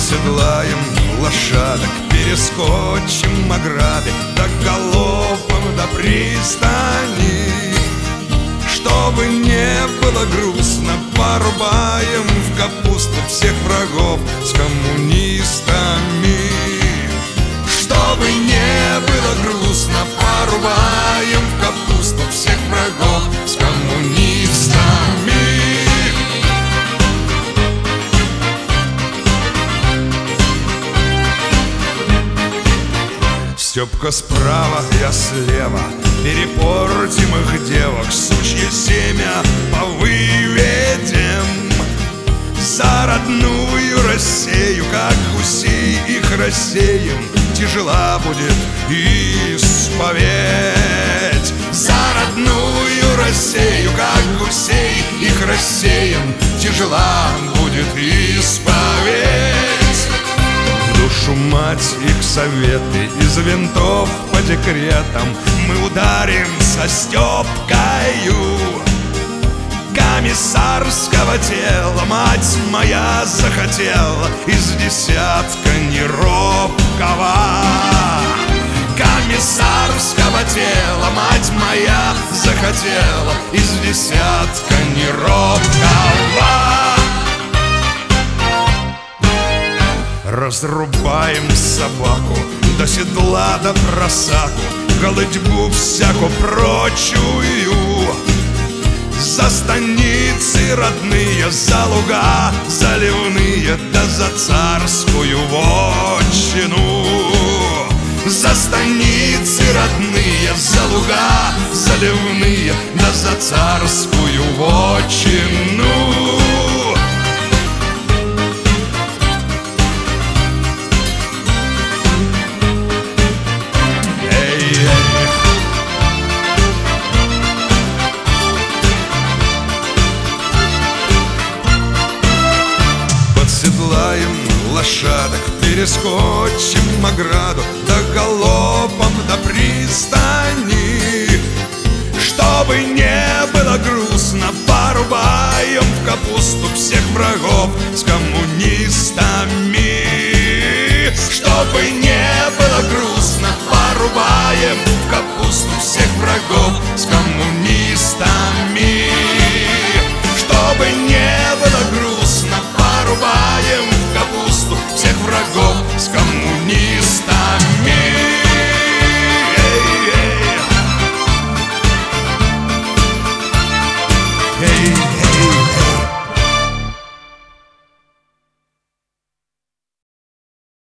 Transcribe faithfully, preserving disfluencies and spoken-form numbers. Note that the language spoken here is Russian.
Подседлаем лошадок, перескочим ограды, да галопом до пристани. Чтобы не было грустно, порубаем в капусту всех врагов с коммунистами. Чтобы не было грустно, порубаем в капусту всех врагов с коммунистами. Степка справа, я слева, перепортим их девок, сучье семя повыведем. За родную Россию, как гусей их рассеем, тяжела будет исповедь. За родную Россию, как гусей их рассеем, тяжела будет исповедь. Душу мать их советы из винтов по декретам мы ударим со Степкою. Комиссарского тела мать моя захотела из десятка неробкого. Комиссарского тела мать моя захотела из десятка неробкого. Разрубаем собаку, до седла, до просаку, голытьбу всяку прочую. За станицы родные, за луга заливные, да за царскую вотчину. За станицы родные, за луга заливные, да за царскую вотчину. Подседлаем лошадок, перескочим ограду, да галопом до пристани. Чтобы не было грустно, порубаем в капусту всех врагов с коммунистами. Чтобы не было грустно, порубаем в капусту всех врагов с коммунистами.